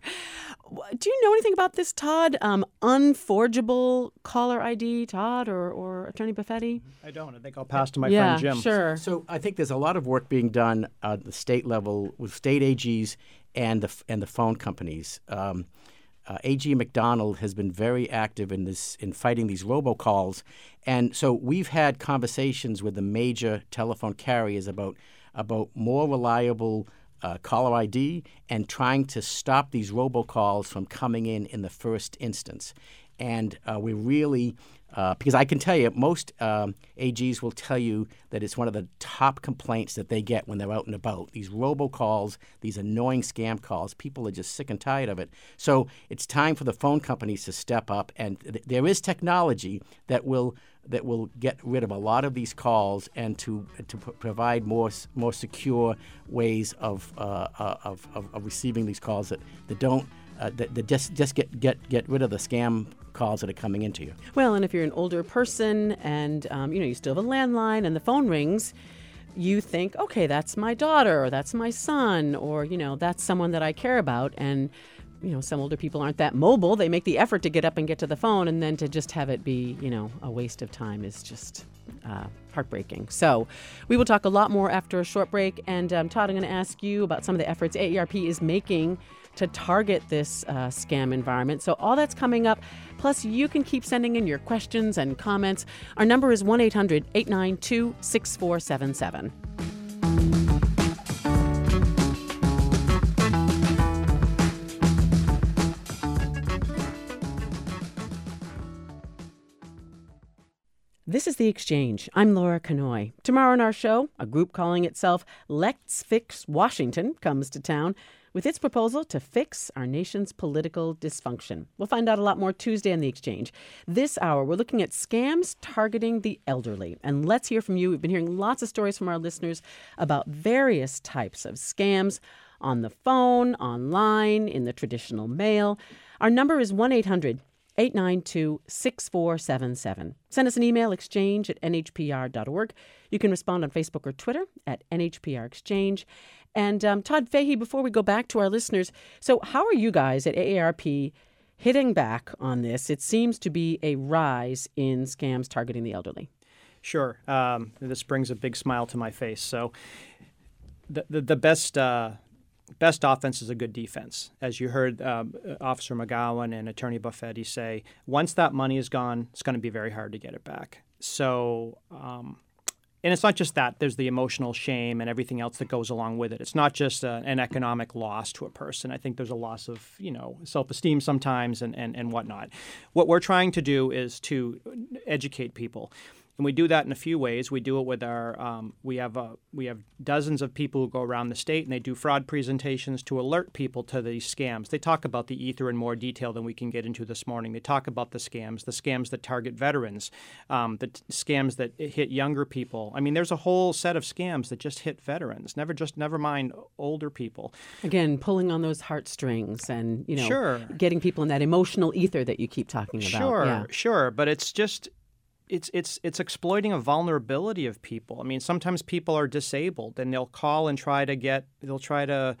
Do you know anything about this, Todd? Um, unforgeable caller I D, Todd or, or Attorney Buffetti? I don't. I think I'll pass to my yeah, friend Jim. Sure. So I think there's a lot of work being done at the state level with state A Gs and the and the phone companies. Um, uh, A G McDonald has been very active in this in fighting these robocalls, and so we've had conversations with the major telephone carriers about about more reliable uh, caller I D and trying to stop these robocalls from coming in in the first instance. And uh, we really, uh, because I can tell you, most um, A Gs will tell you that it's one of the top complaints that they get when they're out and about. These robocalls, these annoying scam calls, people are just sick and tired of it. So it's time for the phone companies to step up. And th- there is technology that will that will get rid of a lot of these calls and to to p- provide more more secure ways of uh, uh, of, of of receiving these calls that, that don't. Uh, that, that just just get, get get rid of the scam calls that are coming into you. Well, and if you're an older person and um, you know you still have a landline and the phone rings, you think, okay, that's my daughter or that's my son or you know that's someone that I care about. And you know some older people aren't that mobile. They make the effort to get up and get to the phone, and then to just have it be you know a waste of time is just uh, heartbreaking. So we will talk a lot more after a short break. And um, Todd, I'm going to ask you about some of the efforts A A R P is making to target this uh, scam environment. So all that's coming up. Plus, you can keep sending in your questions and comments. Our number is one eight hundred eight nine two six four seven seven. This is The Exchange. I'm Laura Kanoy. Tomorrow on our show, a group calling itself Let's Fix Washington comes to town with its proposal to fix our nation's political dysfunction. We'll find out a lot more Tuesday on The Exchange. This hour, we're looking at scams targeting the elderly. And let's hear from you. We've been hearing lots of stories from our listeners about various types of scams on the phone, online, in the traditional mail. Our number is one eight hundred eight nine two six four seven seven. Send us an email, exchange at n h p r dot org. You can respond on Facebook or Twitter at N H P R Exchange. And um, Todd Fahey, before we go back to our listeners, so how are you guys at A A R P hitting back on this? It seems to be a rise in scams targeting the elderly. Sure. Um, this brings a big smile to my face. So the, the, the best... Uh, Best offense is a good defense. As you heard um, Officer McGowan and Attorney Buffetti say, once that money is gone, it's going to be very hard to get it back. So, um, and it's not just that. There's the emotional shame and everything else that goes along with it. It's not just a, an economic loss to a person. I think there's a loss of, you know, self-esteem sometimes and, and, and whatnot. What we're trying to do is to educate people. And we do that in a few ways. We do it with our um, we have uh, we have dozens of people who go around the state and they do fraud presentations to alert people to these scams. They talk about the ether in more detail than we can get into this morning. They talk about the scams, the scams that target veterans, um, the t- scams that hit younger people. I mean, there's a whole set of scams that just hit veterans. Never just never mind older people. Again, pulling on those heartstrings and you know, sure. getting people in that emotional ether that you keep talking about. Sure, yeah. sure, but it's just. It's it's it's exploiting a vulnerability of people. I mean, sometimes people are disabled, and they'll call and try to get they'll try to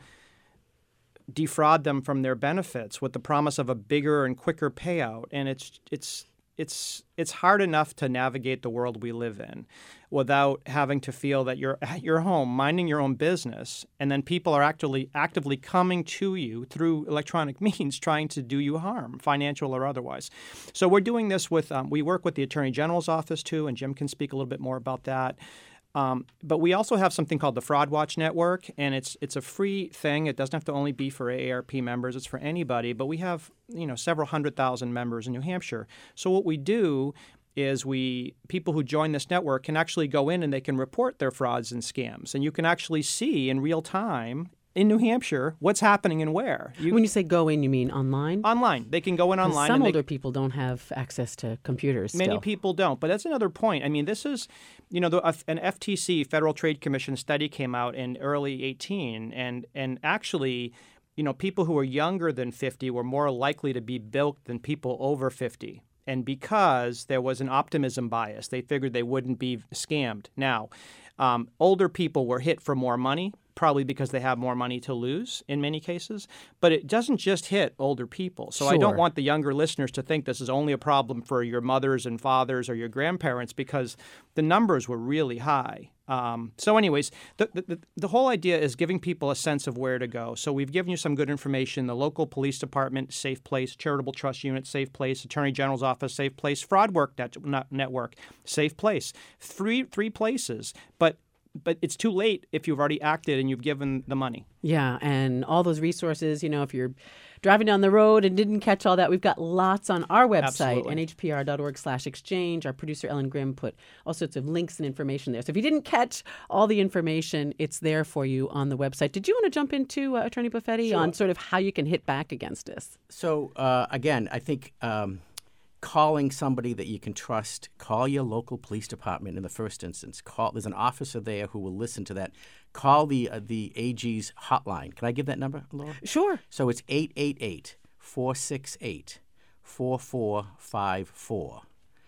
defraud them from their benefits with the promise of a bigger and quicker payout. And it's it's it's it's hard enough to navigate the world we live in without having to feel that you're at your home minding your own business, and then people are actually actively coming to you through electronic means trying to do you harm, financial or otherwise. So we're doing this with um, we work with the Attorney General's office too, and Jim can speak a little bit more about that. Um, but we also have something called the Fraud Watch Network, and it's it's a free thing. It doesn't have to only be for A A R P members. It's for anybody. But we have you know several hundred thousand members in New Hampshire. So what we do is we people who join this network can actually go in and they can report their frauds and scams, and you can actually see in real time in New Hampshire what's happening and where. You, when you say go in, you mean online? Online. They can go in online. Some and older they, people don't have access to computers Many still. people don't. But that's another point. I mean, this is, you know, the, uh, an F T C, Federal Trade Commission study came out in early eighteen, and and actually, you know, people who were younger than fifty were more likely to be bilked than people over fifty. And because there was an optimism bias, they figured they wouldn't be scammed. Now, um, older people were hit for more money, probably because they have more money to lose in many cases. But it doesn't just hit older people. So sure. I don't want the younger listeners to think this is only a problem for your mothers and fathers or your grandparents, because the numbers were really high. Um, so anyways, the, the, the whole idea is giving people a sense of where to go. So we've given you some good information. The local police department, safe place. Charitable trust unit, safe place. Attorney General's office, safe place. Fraud work net, network, safe place. Three, three places. But But it's too late if you've already acted and you've given the money. Yeah, and all those resources, you know, if you're driving down the road and didn't catch all that, we've got lots on our website, Absolutely. N H P R dot org slash exchange. Our producer, Ellen Grimm, put all sorts of links and information there. So if you didn't catch all the information, it's there for you on the website. Did you want to jump into, uh, Attorney Buffetti, Sure. on sort of how you can hit back against this? So, uh, again, I think... Um, calling somebody that you can trust, call your local police department in the first instance. Call. There's an officer there who will listen to that. Call the uh, the A G's hotline. Can I give that number, Laura? Sure. So it's eight eight eight, four six eight, four four five four.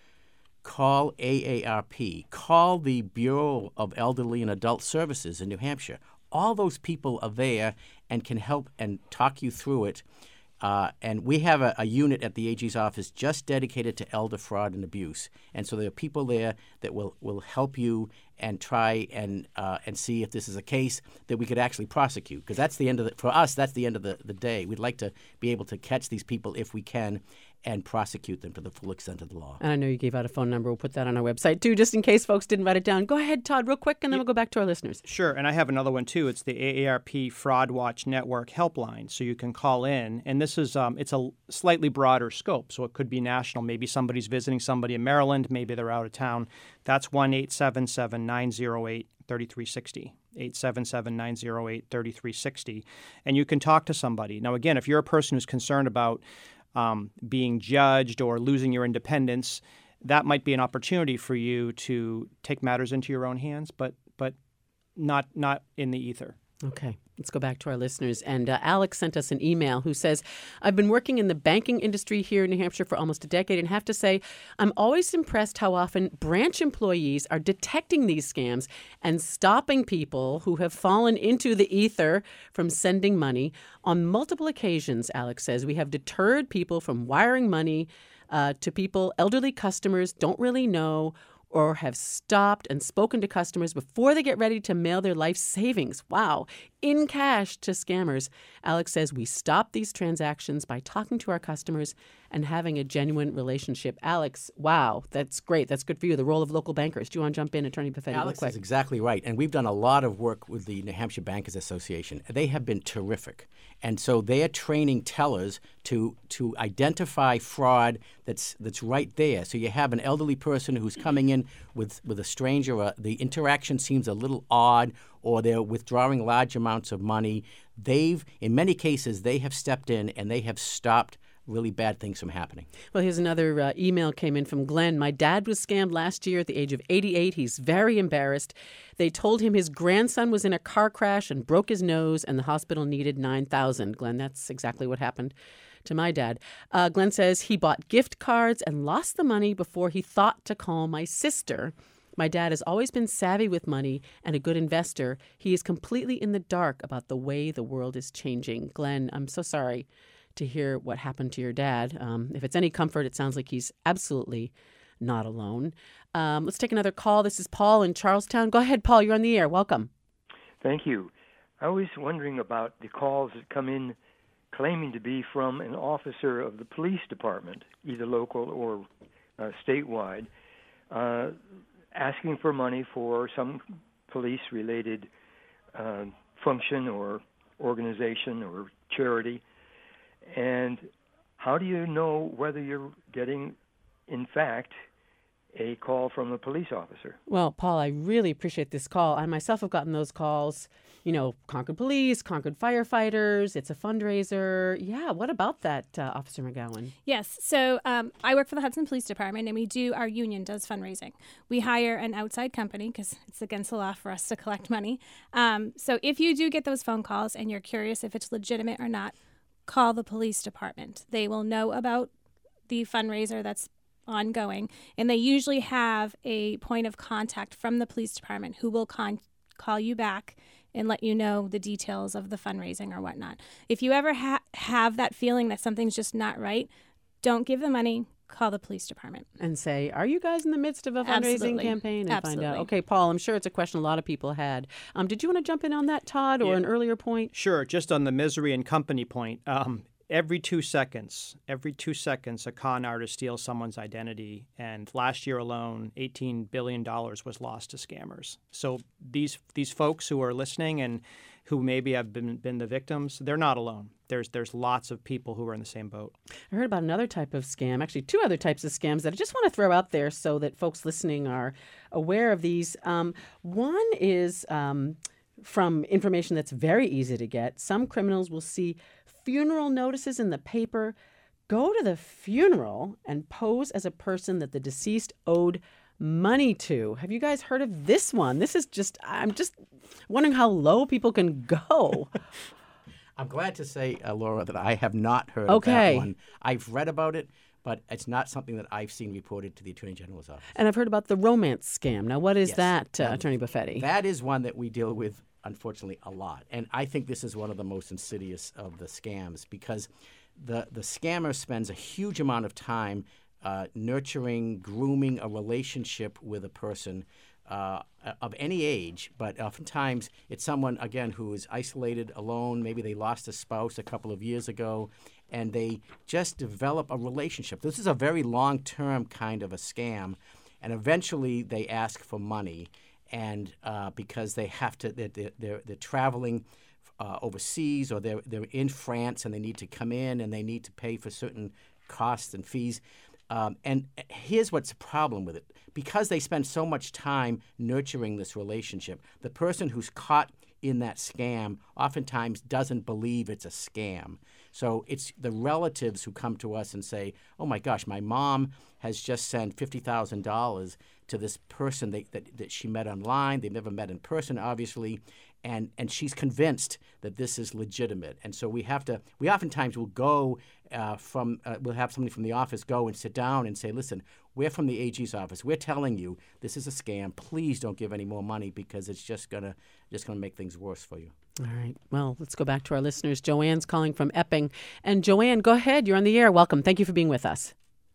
Call A A R P. Call the Bureau of Elderly and Adult Services in New Hampshire. All those people are there and can help and talk you through it. Uh, and we have a, a unit at the A G's office just dedicated to elder fraud and abuse. And so there are people there that will, will help you and try and uh, and see if this is a case that we could actually prosecute. Because that's the end of the, for us, that's the end of the, the day. We'd like to be able to catch these people if we can and prosecute them to the full extent of the law. And I know you gave out a phone number. We'll put that on our website, too, just in case folks didn't write it down. Go ahead, Todd, real quick, and then we'll go back to our listeners. Sure, and I have another one, too. It's the A A R P Fraud Watch Network helpline, so you can call in. And this is um, it's a slightly broader scope, so it could be national. Maybe somebody's visiting somebody in Maryland. Maybe they're out of town. That's one eight seven seven nine zero eight three three six zero. eight seven seven nine zero eight three three six zero. And you can talk to somebody. Now, again, if you're a person who's concerned about um, being judged or losing your independence, that might be an opportunity for you to take matters into your own hands, but but not not in the ether. Okay, let's go back to our listeners. And uh, Alex sent us an email who says, I've been working in the banking industry here in New Hampshire for almost a decade and have to say I'm always impressed how often branch employees are detecting these scams and stopping people who have fallen into the ether from sending money. On multiple occasions, Alex says, we have deterred people from wiring money uh, to people elderly customers don't really know or have stopped and spoken to customers before they get ready to mail their life savings. Wow. In cash to scammers. Alex says we stop these transactions by talking to our customers and having a genuine relationship. Alex, wow, that's great. That's good for you. The role of local bankers. Do you want to jump in, Attorney Buffetti? Alex is exactly right. And we've done a lot of work with the New Hampshire Bankers Association. They have been terrific. And so they are training tellers to to identify fraud that's that's right there. So you have an elderly person who's coming in with, with a stranger. Uh, the interaction seems a little odd, or they're withdrawing large amounts of money. They've, in many cases, they have stepped in and they have stopped really bad things from happening. Well, here's another uh, email came in from Glenn. My dad was scammed last year at the age of eighty-eight. He's very embarrassed. They told him his grandson was in a car crash and broke his nose and the hospital needed nine thousand dollars. Glenn, that's exactly what happened to my dad. Uh, Glenn says he bought gift cards and lost the money before he thought to call my sister. My dad has always been savvy with money and a good investor. He is completely in the dark about the way the world is changing. Glenn, I'm so sorry to hear what happened to your dad. Um, if it's any comfort, it sounds like he's absolutely not alone. Um, let's take another call. This is Paul in Charlestown. Go ahead, Paul. You're on the air. Welcome. Thank you. I was wondering about the calls that come in claiming to be from an officer of the police department, either local or uh, statewide, uh, asking for money for some police-related uh, function or organization or charity. And how do you know whether you're getting, in fact, a call from a police officer? Well, Paul, I really appreciate this call. I myself have gotten those calls, you know, Concord Police, Concord Firefighters, it's a fundraiser. Yeah, what about that, uh, Officer McGowan? Yes, so um, I work for the Hudson Police Department, and we do, our union does fundraising. We hire an outside company because it's against the law for us to collect money. Um, so if you do get those phone calls and you're curious if it's legitimate or not, call the police department. They will know about the fundraiser that's ongoing, and they usually have a point of contact from the police department who will con- call you back and let you know the details of the fundraising or whatnot. If you ever ha- have that feeling that something's just not right, don't give the money, call the police department. And say, are you guys in the midst of a fundraising Absolutely. campaign? And Absolutely. find out. Okay, Paul, I'm sure it's a question a lot of people had. Um, did you want to jump in on that, Todd, or Yeah. an earlier point? Sure. Just on the misery and company point, um, every two seconds, every two seconds, a con artist steals someone's identity. And last year alone, eighteen billion dollars was lost to scammers. So these these folks who are listening and who maybe have been, been the victims, they're not alone. There's there's lots of people who are in the same boat. I heard about another type of scam, actually two other types of scams that I just want to throw out there so that folks listening are aware of these. Um, one is um, from information that's very easy to get. Some criminals will see funeral notices in the paper, go to the funeral and pose as a person that the deceased owed money to. Have you guys heard of this one? This is just, I'm just wondering how low people can go. I'm glad to say, uh, Laura, that I have not heard Okay. of that one. I've read about it, but it's not something that I've seen reported to the Attorney General's office. And I've heard about the romance scam. Now, what is Yes. that, uh, Now, Attorney Buffetti? That is one that we deal with, unfortunately, a lot. And I think this is one of the most insidious of the scams because the, the scammer spends a huge amount of time uh, nurturing, grooming a relationship with a person uh, of any age, but oftentimes it's someone, again, who is isolated, alone. Maybe they lost a spouse a couple of years ago, and they just develop a relationship. This is a very long-term kind of a scam, and eventually they ask for money, and uh, because they have to, they're, they're, they're traveling uh, overseas, or they're, they're in France and they need to come in and they need to pay for certain costs and fees. Um, and here's what's the problem with it. Because they spend so much time nurturing this relationship, the person who's caught in that scam oftentimes doesn't believe it's a scam. So it's the relatives who come to us and say, oh my gosh, my mom has just sent fifty thousand dollars to this person they, that, that she met online. They've never met in person, obviously, and, and she's convinced that this is legitimate. And so we have to, we oftentimes will go uh, from, uh, we'll have somebody from the office go and sit down and say, listen, we're from the A G's office. We're telling you this is a scam. Please don't give any more money because it's just gonna just gonna make things worse for you. All right. Well, let's go back to our listeners. Joanne's calling from Epping. And Joanne, go ahead. You're on the air. Welcome. Thank you for being with us.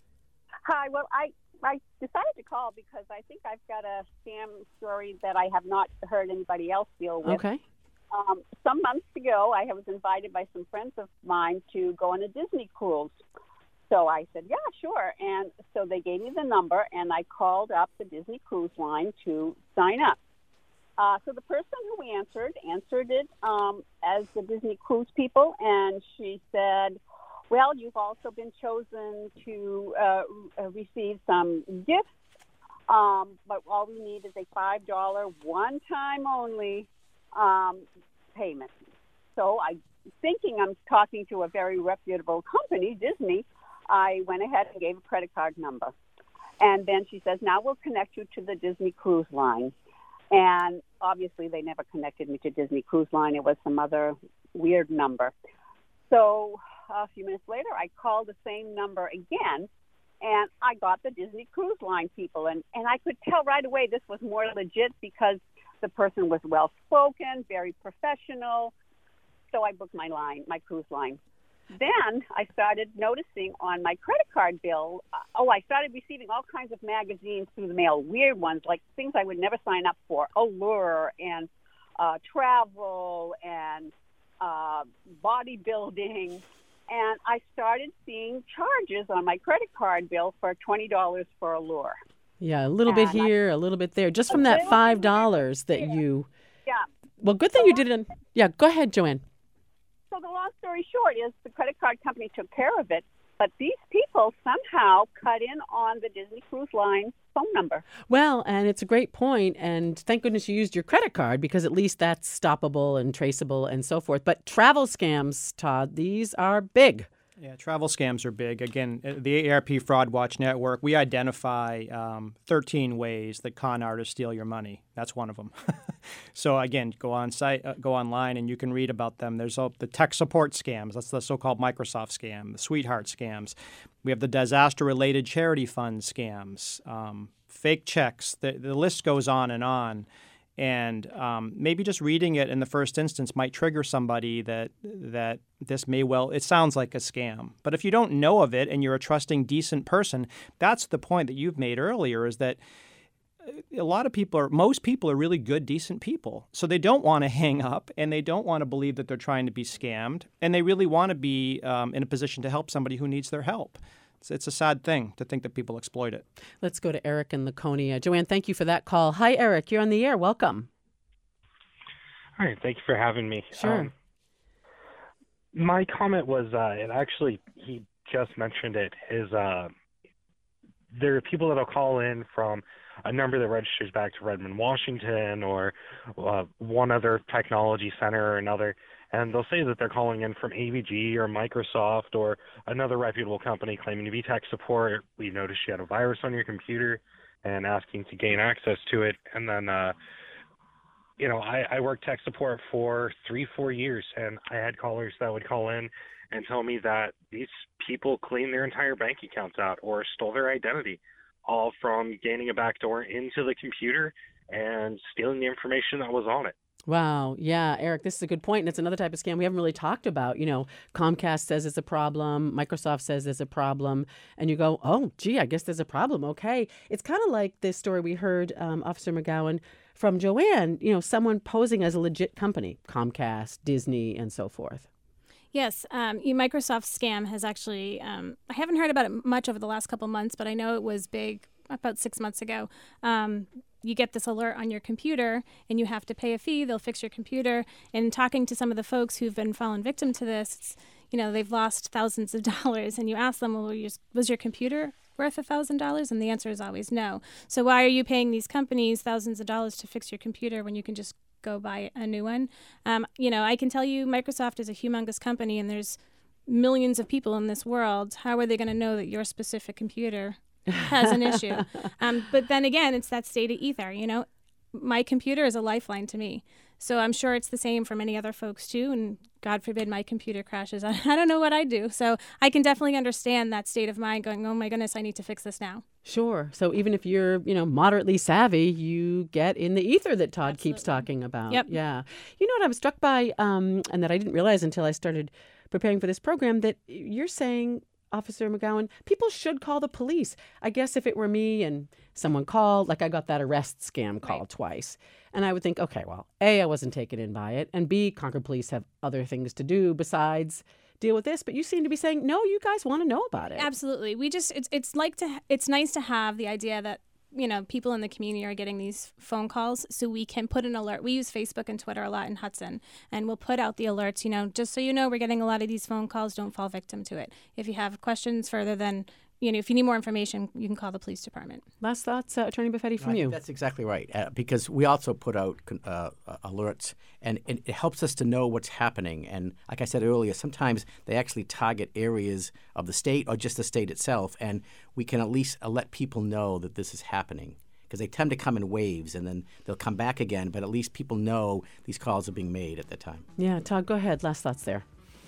Hi. Well, I, I decided to call because I think I've got a scam story that I have not heard anybody else deal with. Okay. Um, some months ago, I was invited by some friends of mine to go on a Disney cruise. So I said, yeah, sure. And so they gave me the number, and I called up the Disney Cruise Line to sign up. Uh, so the person who answered, answered it um, as the Disney Cruise people, and she said, well, you've also been chosen to uh, receive some gifts, um, but all we need is a five dollars one-time only um, payment. So I, thinking I'm talking to a very reputable company, Disney, I went ahead and gave a credit card number. And then she says, now we'll connect you to the Disney Cruise Line. And obviously they never connected me to Disney Cruise Line. It was some other weird number. So a few minutes later, I called the same number again, and I got the Disney Cruise Line people. And, and I could tell right away this was more legit because the person was well-spoken, very professional. So I booked my line, my cruise line. Then I started noticing on my credit card bill, uh, oh, I started receiving all kinds of magazines through the mail, weird ones, like things I would never sign up for, Allure and uh, travel and uh, bodybuilding. And I started seeing charges on my credit card bill for twenty dollars for Allure. Yeah, a little bit And here, I, a little bit there, just from that five dollars that you... Yeah. Well, good thing you didn't... Yeah, go ahead, Joanne. So the long story short is the credit card company took care of it, but these people somehow cut in on the Disney Cruise Line phone number. Well, and it's a great point, and thank goodness you used your credit card because at least that's stoppable and traceable and so forth. But travel scams, Todd, these are big. Yeah, travel scams are big. Again, the A A R P Fraud Watch Network, we identify um, thirteen ways that con artists steal your money. That's one of them. So again, go on site, uh, go online, and you can read about them. There's uh, the tech support scams. That's the so-called Microsoft scam, the sweetheart scams. We have the disaster-related charity fund scams, um, fake checks. The, the list goes on and on. And um, maybe just reading it in the first instance might trigger somebody that that this may well, it sounds like a scam. But if you don't know of it and you're a trusting, decent person, that's the point that you've made earlier, is that a lot of people are, most people are really good, decent people. So they don't want to hang up, and they don't want to believe that they're trying to be scammed. And they really want to be um, in a position to help somebody who needs their help. It's, it's a sad thing to think that people exploit it. Let's go to Eric in Laconia. Joanne, thank you for that call. Hi, Eric. You're on the air. Welcome. All right. Thank you for having me. Sure. Um, my comment was, uh, and actually he just mentioned it, is uh, there are people that will call in from a number that registers back to Redmond, Washington, or uh, one other technology center or another, and they'll say that they're calling in from A V G or Microsoft or another reputable company claiming to be tech support. We noticed you had a virus on your computer and asking to gain access to it. And then, uh, you know, I, I worked tech support for three, four years, and I had callers that would call in and tell me that these people cleaned their entire bank accounts out or stole their identity, all from gaining a backdoor into the computer and stealing the information that was on it. Wow. Yeah, Eric, this is a good point. And it's another type of scam we haven't really talked about. You know, Comcast says it's a problem. Microsoft says there's a problem. And you go, oh, gee, I guess there's a problem. Okay. It's kind of like this story we heard, um, Officer McGowan, from Joanne, you know, someone posing as a legit company, Comcast, Disney, and so forth. Yes, um, Microsoft scam has actually, um, I haven't heard about it much over the last couple months, but I know it was big about six months ago. Um, you get this alert on your computer and you have to pay a fee. They'll fix your computer. And talking to some of the folks who've been fallen victim to this, it's, you know, they've lost thousands of dollars. And you ask them, well, was your computer worth a thousand dollars? And the answer is always no. So why are you paying these companies thousands of dollars to fix your computer when you can just go buy a new one? Um, you know, I can tell you Microsoft is a humongous company and there's millions of people in this world. How are they going to know that your specific computer has an issue? Um, but then again, it's that state of ether. You know, my computer is a lifeline to me. So I'm sure it's the same for many other folks too. And God forbid my computer crashes. I, I don't know what I'd do. So I can definitely understand that state of mind going, oh my goodness, I need to fix this now. Sure. So even if you're, you know, moderately savvy, you get in the ether that Todd Absolutely. keeps talking about. Yep. Yeah. You know what I was struck by, um, and that I didn't realize until I started preparing for this program, that you're saying, Officer McGowan, people should call the police. I guess if it were me and someone called, like I got that arrest scam call right. twice, and I would think, okay, well, A, I wasn't taken in by it, and B, Concord Police have other things to do besides deal with this. But you seem to be saying, no, you guys want to know about it. Absolutely. We just, it's it's like to, it's nice to have the idea that, you know, people in the community are getting these phone calls so we can put an alert. We use Facebook and Twitter a lot in Hudson, and we'll put out the alerts, you know, just so you know, we're getting a lot of these phone calls. Don't fall victim to it. If you have questions further than, you know, if you need more information, you can call the police department. Last thoughts, uh, Attorney Buffetti, from I you. think that's exactly right, uh, because we also put out uh, uh, alerts, and it, it helps us to know what's happening. And like I said earlier, sometimes they actually target areas of the state or just the state itself, and we can at least uh, let people know that this is happening. Because they tend to come in waves, and then they'll come back again. But at least people know these calls are being made at the time. Yeah, Todd, go ahead. Last thoughts there.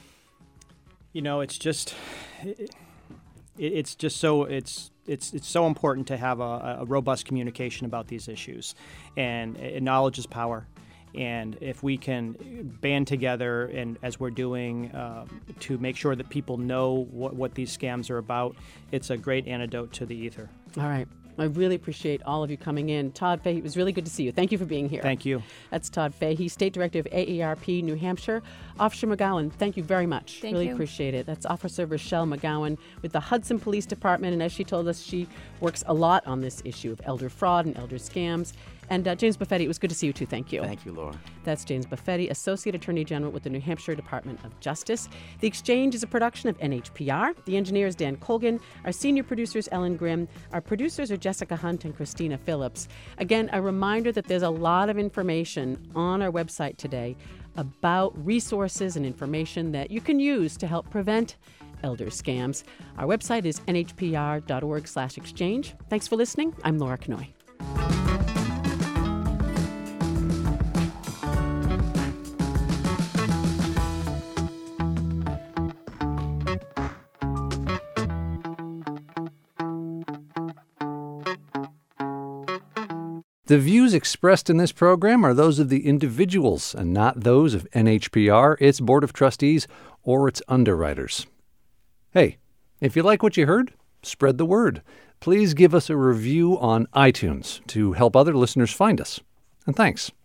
You know, it's just, it, it's just so it's it's it's so important to have a, a robust communication about these issues, and uh, knowledge is power. And if we can band together, and as we're doing, uh, to make sure that people know what, what these scams are about, it's a great antidote to the ether. All right. I really appreciate all of you coming in. Todd Fahey, it was really good to see you. Thank you for being here. Thank you. That's Todd Fahey, State Director of A A R P New Hampshire. Officer McGowan, thank you very much. Thank really you. appreciate it. That's Officer Rochelle McGowan with the Hudson Police Department. And as she told us, she works a lot on this issue of elder fraud and elder scams. And uh, James Buffetti, it was good to see you too. Thank you. Thank you, Laura. That's James Buffetti, Associate Attorney General with the New Hampshire Department of Justice. The Exchange is a production of N H P R. The engineer is Dan Colgan. Our senior producer is Ellen Grimm. Our producers are Jessica Hunt and Christina Phillips. Again, a reminder that there's a lot of information on our website today about resources and information that you can use to help prevent elder scams. Our website is N H P R dot org slash exchange. Thanks for listening. I'm Laura Knoy. The views expressed in this program are those of the individuals and not those of N H P R, its Board of Trustees, or its underwriters. Hey, if you like what you heard, spread the word. Please give us a review on iTunes to help other listeners find us. And thanks.